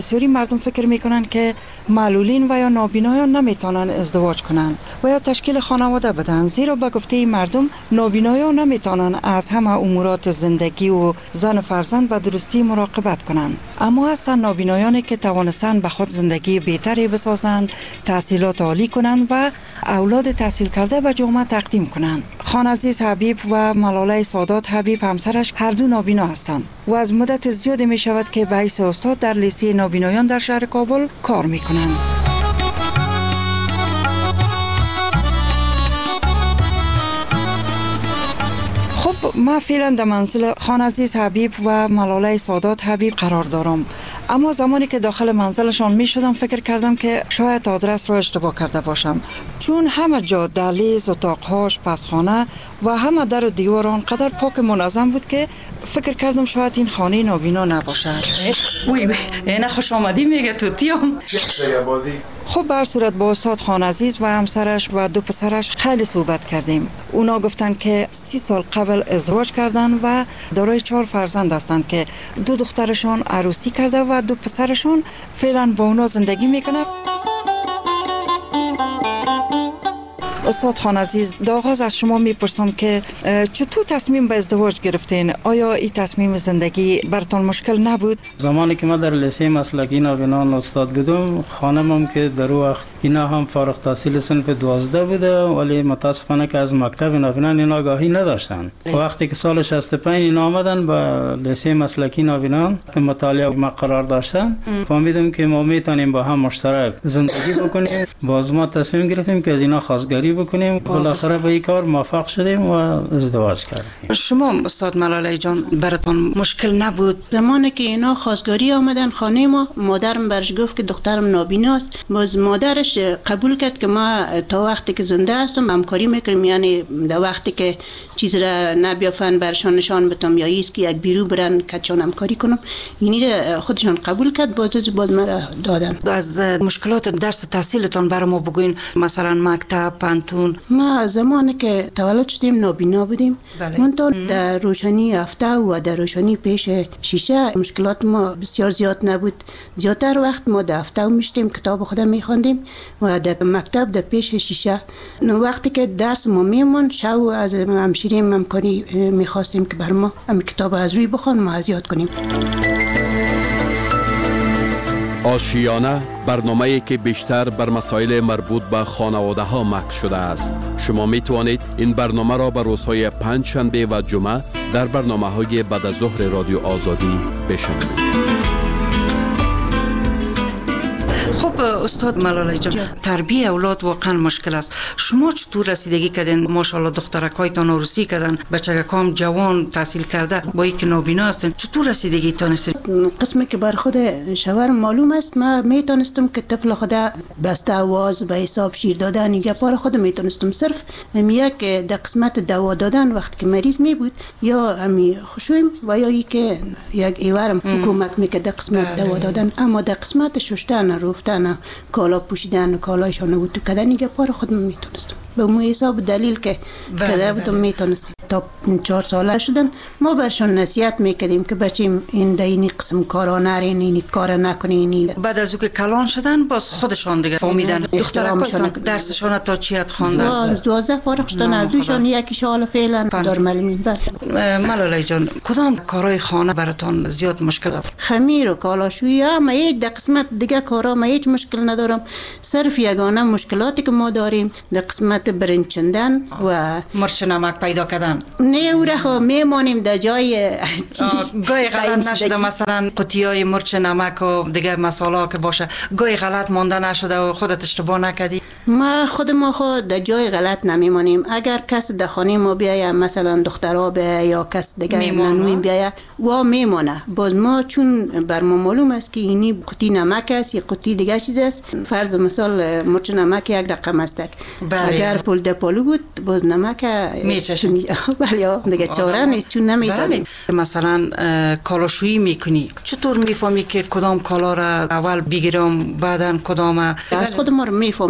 بسیاری مردم فکر میکنن که معلولین و یا نابینایان نمیتونن ازدواج کنن و یا تشکیل خانواده بدن، زیرا به گفته مردم نابینایان نمیتونن از همه امورات زندگی و زن و فرزند به درستی مراقبت کنن. اما هستن نابینایانی که توانستن به خود زندگی بهتری بسازند، تحصیلات عالی کنند و اولاد تحصیل کرده به جامعه تقدیم کنند. خانعزیز حبیب و ملاله سادات حبیب همسرش هر دو نابینا هستند و از مدت زیادی می شود که به حیث استاد در لیسه نابینایان در شهر کابل کار می کنند. خب ما فعلا در منزل خانعزیز حبیب و ملاله سادات حبیب قرار دارم، اما زمانی که داخل منزلشان می شدم فکر کردم که شاید آدرس را اشتباه کرده باشم، چون همه جا دهلیز، اتاقهاش، پسخانه و همه در و دیوار آنقدر پاک منظم بود که فکر کردم شاید این خانه نابینا نباشد. اینا خوش آمدی میگه توتیام. خب بر صورت با استاد خانعزیز و همسرش و دو پسرش خیلی صحبت کردیم. اونا گفتن که 30 سال قبل ازدواج کردن و دارای 4 فرزند هستند که 2 دخترشان عروسی کرده و 2 پسرشان فعلا با اونا زندگی میکنه. استاد خانعزیز، در آغاز از شما میپرسم که چطور تصمیم به ازدواج گرفتین؟ آیا این تصمیم زندگی براتون مشکل نبود؟ زمانی که من در لیسه مسلکی نابینان استاد بودم، خانمم که در وقت اینا هم فارغ التحصیل صنف 12 بوده، ولی متاسفانه که از مکتب نابینان اینا آگاهی نداشتن. وقتی که سال 65 اینا آمدن به لیسه مسلکی نابینان که مطالعه ما قرار داشتن، فهمیدم که ما میتونیم با هم مشترک زندگی بکنیم. باز ما تصمیم گرفتیم که از اینا خواستگاری بکنیم. بالاخره به این کار موفق شدیم و ازدواج کردیم. شما استاد ملاله جان براتون مشکل نبود؟ زمانی که اینا خواستگاری آمدن خانه ما، مادرم برش گفت که دخترم نابیناست. باز مادرش قبول کرد که ما تا وقتی که زنده هستم همکاری میکنیم، یعنی در وقتی که چیز را نبیافن برشان نشان بدم یا ایست که یک بیرو برن کچان همکاری کنم، اینی خودشان قبول کرد. باز مرا دادن. از مشکلات درس تحصیلتون برای ما بگوین، مثلا مکتب، پانتون. ما زمانی که تولد شدیم نابینا بودیم. منتها در روشنی هفته و در روشنی پیش شیشه مشکلات ما بسیار زیاد نبود. زیادتر وقت ما در هفته میشتیم کتاب خودم میخواندیم و در مکتب در پیش شیشه. وقتی که درس ما میمون شو از همشیریم همکاری میخواستیم که بر ما هم کتاب از روی بخوان ما از یاد کنیم. آشیانه، برنامه‌ای که بیشتر بر مسائل مربوط به خانواده ها مکس شده است. شما می توانید این برنامه را به روزهای پنج شنبه و جمعه در برنامه‌های بعد از ظهر رادیو آزادی بشنوید. خب استاد ملاله جان، تربیت اولاد واقعا مشکل است. شما چطور رسیدگی کردین؟ ماشاءالله دخترکایتان عروسی کردن، بچگکام جوان تحصیل کرده، با اینکه نابینا هستن، چطور رسیدگی تونستین؟ قسمی که بر خود شوهرم معلوم است، ما میتونستم که طفل خود بسته آواز به حساب شیر دادن گپار خود میتونستم. صرف یک در قسمت دوا دادن وقت که مریض می بود یا همی خوشویم و یا ای که یک ایوارم کمک میکرد در قسمت دوا دادن، اما در قسمت شستن، رفتن، کالا پوشیدن، کالایشان رو تو کردن گپار خود میتونستم. به مو حساب دلیل که کده بودم میتونستیم. تا 4 ساله شدن ما برشان نصیحت میکردیم که بچیم این دینی قسم کارا نرین، اینی کار نکنین. بعد از او که کلان شدن باز خودشان دیگه فهمیدن دخترکایتان درسشان تا چی حد خواندن؟ 12 فارغ شدن، دوشان یکیش حالا فعلا دار معلمین. ملاله جان، کدام کارهای خانه براتون زیاد مشکل؟ خمیر و کالاشویی، اما یک در قسمت دیگه کارا ما هیچ مشکل ندارم. صرف یگانه مشکلاتی که ما داریم در قسمت برنچندن و مرچ نمک پیدا کردن. نه او را میمانیم در جای گاهی غلط نشده مثلا قطیای مرچ نمک و دیگه مساله که باشه گاهی غلط مانده نشده و خودت اشتباه نکردی؟ ما خود در جای غلط نمیمانیم. اگر کس در خانه ما بیایه، مثلا دخترها بیایه یا کس دیگه ننوی بیایه و میمانه، باز ما چون بر ما معلوم است که اینی قطی نمک است یا قطی دیگه چیز است، فرض مثال مرچ نمک یک رقم است، اگر پول ده پولو بود باز نمک میچشم. بله دیگه چاره نیست، چون نمیتونیم. مثلا کالاشویی میکنی، چطور میفهمی که کدام کالا را اول بگیرم بعدن کدام؟ از خود ما رو میفهمیم کدام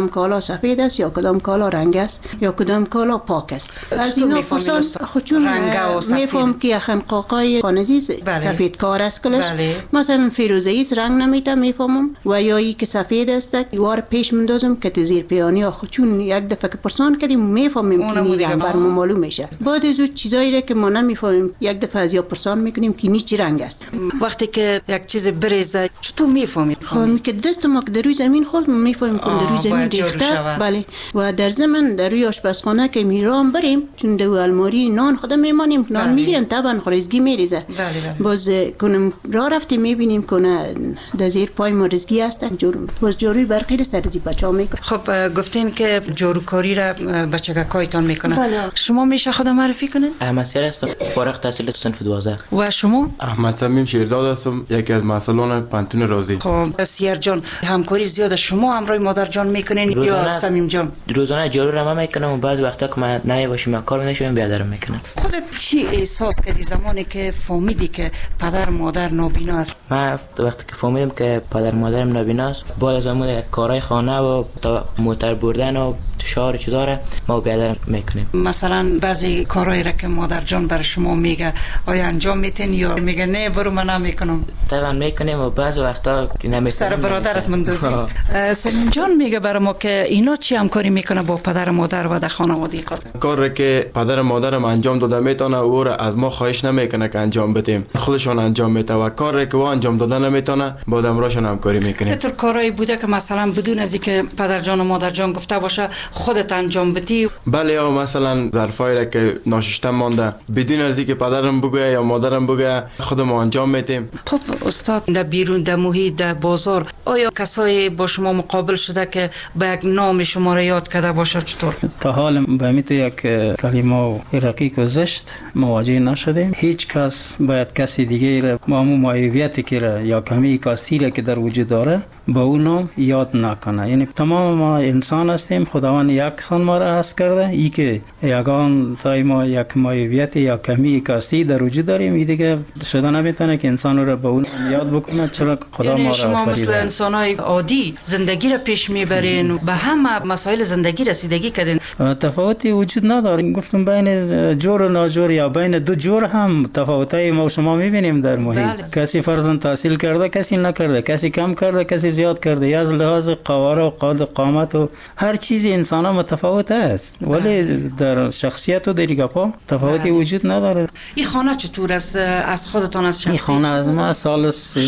کدام کالا سفید است یا کدام کالا رنگ است یا کدام کالا پاک است. از اینا پرسان خودشون میفهم که خنقاقای خانزیز سفید کار است کلش. مثلا فیروزه‌ای است رنگ نمیده میفهمم و یا ای که سفید است یوار پیش مندازم که تزیر پیانی ها خودشون یک دفعه که پرسان کردیم میفهمیم که نی رنگ بر ما معلوم میشه. بعد از اون چیزایی که ما نمیفهمیم یک دفعه از یا پرسان میکنیم که نی چی رنگ است. وقتی که یک چیز بریزه چطور میفهمید؟ خب که دست ما که در روی زمین خورد میفهمیم که در روی زمین ریخته. بله. و در زمین در روی آشپزخانه که میرام بریم چون دو الماری نان خودم میمانیم نان میگیرن طبعا خورزگی میریزه. باز کنم راه رفتیم میبینیم کنه در زیر پای ما رزگی هست باز جاروی برقی سرزی بچه‌ها میکنه. خب گفتین که جاروکاری را بچگکایتان میکنه. شما میشه خود معرفی کنین؟ احمد سیر هستم، فارغ التحصیل صنف 12. و شما؟ احمد صمیم شیرداد هستم، یکی از مسئولان پانتون رازی. خب سیر جان همکاری زیاد شما همراه مادر جان میکنین یا صمیم جان؟ روزانه جارو را من میکنم و بعضی وقتا که من نمیباشم کار نشم بیادرم میکنم. خودت چی احساس کردی زمانی که فهمیدی که پدر مادر نابینا است؟ من وقتی که فهمیدم که پدر مادرم نابینا است بعد از اون کارهای خانه و موتر بردن و شعار چیزا را ما بیادرم میکنیم. مثلا بعضی کارهایی را که مادر جان بر شما میگه آیا انجام میتین یا میگه نه برو من نمیکنم؟ طبعا میکنیم و بعضی وقتا نمیکنیم. سر برادرت مندازی. سلیم جان میگه برای ما که اینا چی همکاری میکنه با پدر مادر و در خانواده خود؟ کاری که پدر مادرم انجام داده میتونه او را از ما خواهش نمیکنه که انجام بدیم، خودشون انجام میده و کاری که او انجام داده نمیتونه با دمراشون همکاری میکنیم. چطور کارایی بوده که مثلا بدون از اینکه پدر جان و مادر جان گفته باشه خودت انجام بدی؟ بله، یا مثلا ظرفایی را که ناشسته مانده بدون از اینکه پدرم بگه یا مادرم بگه خودم انجام میدیم. خب استاد در بیرون در محیط در بازار آیا کسایی با شما مقابل شده که به یک نام شما را یاد کرده باشه؟ چطور؟ تا حال به میت یک کلمه رقیق و زشت مواجه نشدیم. هیچ کس باید کسی دیگه را با همون معیوبیتی که یا کمی کاستی را که در وجود داره با اون نام یاد نکنه. یعنی تمام ما انسان هستیم، خداوند یکسان ما را هست کرده. ای که یگان تای ما یک معیوبیت یا کمی کاستی در وجود داریم این دیگه شده نمیتونه که انسان را به اون یاد بکنه، چرا خدا ما را شما مثل انسانای عادی زندگی را پیش میبرین به همه مسائل زندگی رسیدگی کردین. تفاوتی وجود نداره. گفتم بین جور و ناجور یا بین دو جور هم تفاوتای ما و شما میبینیم در محیط. کسی فرضاً تحصیل کرده کسی نکرده، کسی کم کرده کسی زیاد کرده، یا از لحاظ قواره و قامت و هر چیزی انسان ها متفاوت است، ولی در شخصیت و در گپا تفاوتی وجود نداره. این خانه چطور است از خودتان از شخصی؟ این خانه از ما سال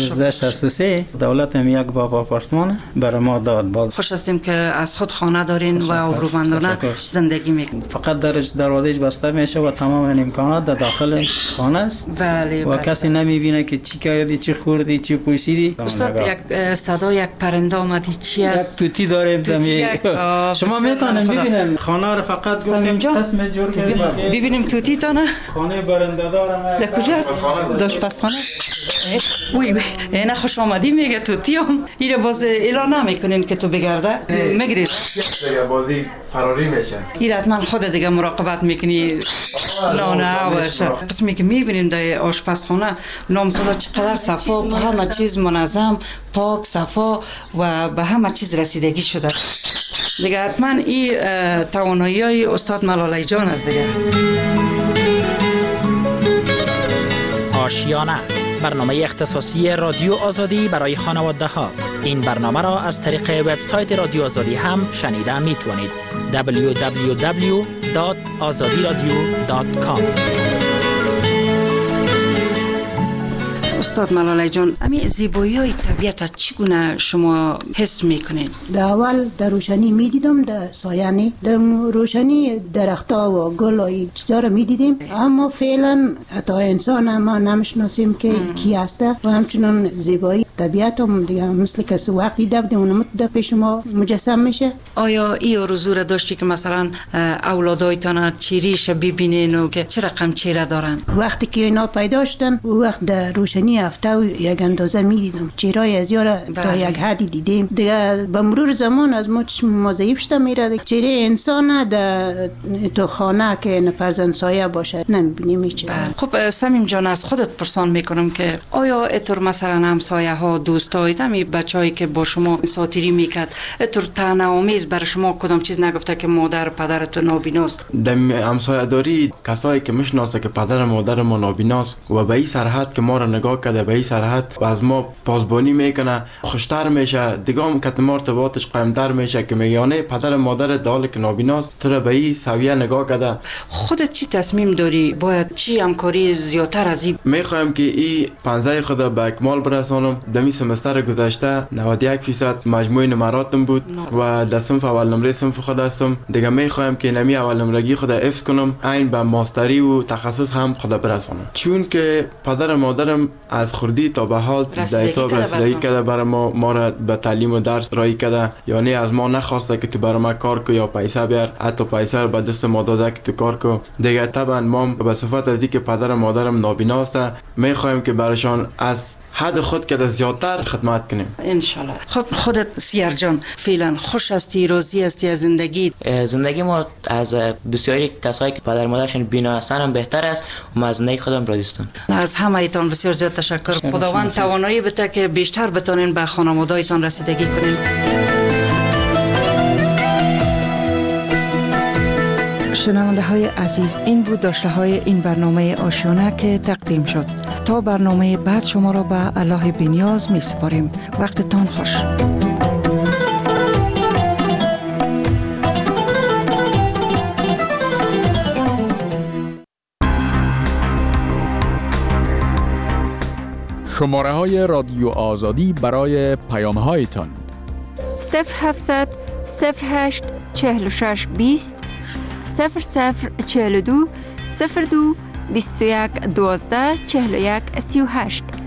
1363 دولت یک باب آپارتمان برای ما داد. باز خوش هستیم که از خود خانه دارین و آبرومندانه زندگی میکنین. فقط درش دروازه‌اش بسته میشه و تمام امکانات در داخل خانه است. بله و کسی نمیبینه که چی کردی، چی خوردی، چی پوشیدی. استاد یک صدا یک پرنده آمدی چی است؟ توتی داریم شما میتونین ببینین خانه رو فقط گفتیم قسم جور کردیم ببینیم توتی تانه خانه برنده دارم. کجا است؟ آشپزخانه. وای اینا خوش آمدی میگه توتی هم اینو باز اعلان نمیکنین که تو بگرده میگریز دیگه بازی فراری میشه. این حتما خود دیگه مراقبت میکنی نه باشه. قسمی که میبینیم در آشپزخانه نام خدا چقدر صفا، همه چیز منظم پاک صفا و به همه چیز رسیدگی شده دیگه. حتما این توانایی های استاد ملاله جان است دیگه. آشیانه، برنامه اختصاصی رادیو آزادی برای خانواده ها. این برنامه را از طریق وبسایت رادیو آزادی هم شنیده می توانید. www.azadiradio.com. استاد ملاله جان، همین زیبایی های طبیعت چگونه شما حس میکنین؟ در اول در روشنی میدیدم، در سایه در روشنی درختها و گل و چیزا رو میدیدیم، اما فعلا حتی انسان ما نمیشناسیم که کی هسته و همچنان زیبایی طبیعت هم دیگه مثل که وقتی دیدم اونم در پیش ما مجسم میشه. آیا این آرزو را داشتی که مثلا اولادایتان چیریش ببینین و که چه رقم چهره دارن؟ وقتی که اینا پیدا شدن وقت در روشنی هفته و یک اندازه میدیدم چهرهای از یارا تا یک حدی دیدیم دیگه. به مرور زمان از ما چشم ضعیف شده میره، چهره انسان در تو خانه که فرزند سایه باشه نمیبینیم هیچ. خب صمیم جان از خودت پرسان میکنم که آیا اتور مثلا همسایه ها ها، دوستای تمی بچه‌ای که با شما ساتیری میکرد اتر طعنه آمیز بر شما کدام چیز نگفته که مادر پدرت نابیناست؟ دم همسایه‌داری کسایی که میشناسه که پدر مادر ما نابیناست و به این سرحد که ما را نگاه کرده به این سرحد و از ما پاسبانی میکنه خوشتر میشه دیگه هم که ارتباطش قایم‌تر میشه که میگه پدر مادر دال که نابیناست تو به این سویه نگاه کرده. خودت چی تصمیم داری؟ باید چی همکاری زیادتر از این؟ میخوایم که این پنزه خدا به اکمال برسانم. دمی سمستر گذشته 91% مجموع نمراتم بود و در صنف اول نمره صنف خود هستم. دیگه میخوایم که نمی اول نمرگی خود حفظ کنم عین به ماستری و تخصص هم خود برسانم، چون که پدر مادرم از خردی تا به حال در حساب رسیدگی کرده برای ما را به تعلیم و درس رایی کرده، یعنی از ما نخواسته که تو برای ما کار کو یا پیسه بیار، حتی پیسه رو به دست ما داده که تو کار کو. دیگه طبعا ما به صفت از اینکه پدر مادرم نابیناست میخوایم که برایشان از حد خود که زیادتر خدمت کنیم انشالله. خب خودت سیار جان فعلا خوش هستی، راضی هستی از زندگی؟ زندگی ما از بسیاری کسایی که پدر مادرشون بینا هستن هم بهتر است و از زندگی خودم راضی هستم. از همه ایتان بسیار زیاد تشکر. خداوند توانایی بده که بیشتر بتونین به خانواده‌تان رسیدگی کنین. شنونده های عزیز، این بود داشته های این برنامه آشیانه که تقدیم شد. تا برنامه بعد شما را به الله بی‌نیاز می سپاریم. وقتتان خوش. شماره های رادیو آزادی برای پیام هایتان 0700 08 46 20 0042 02 21 12 41 38